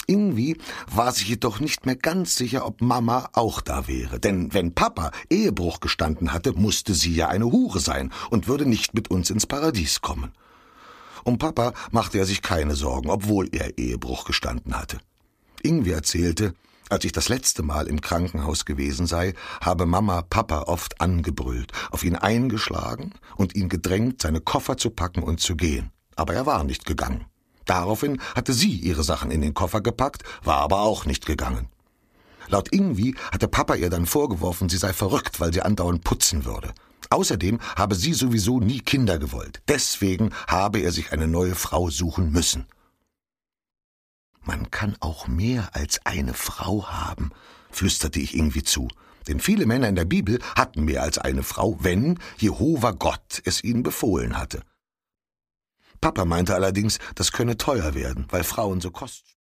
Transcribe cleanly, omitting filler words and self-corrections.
Irgendwie war sich jedoch nicht mehr ganz sicher, ob Mama auch da wäre. Denn wenn Papa Ehebruch gestanden hatte, musste sie ja eine Hure sein und würde nicht mit uns ins Paradies kommen. Um Papa machte er sich keine Sorgen, obwohl er Ehebruch gestanden hatte. Ingwie erzählte, als ich das letzte Mal im Krankenhaus gewesen sei, habe Mama Papa oft angebrüllt, auf ihn eingeschlagen und ihn gedrängt, seine Koffer zu packen und zu gehen. Aber er war nicht gegangen. Daraufhin hatte sie ihre Sachen in den Koffer gepackt, war aber auch nicht gegangen. Laut Ingwie hatte Papa ihr dann vorgeworfen, sie sei verrückt, weil sie andauernd putzen würde. Außerdem habe sie sowieso nie Kinder gewollt. Deswegen habe er sich eine neue Frau suchen müssen. »Man kann auch mehr als eine Frau haben«, flüsterte ich Ingwie zu. Denn viele Männer in der Bibel hatten mehr als eine Frau, wenn Jehova Gott es ihnen befohlen hatte. Papa meinte allerdings, das könne teuer werden, weil Frauen so kostspielig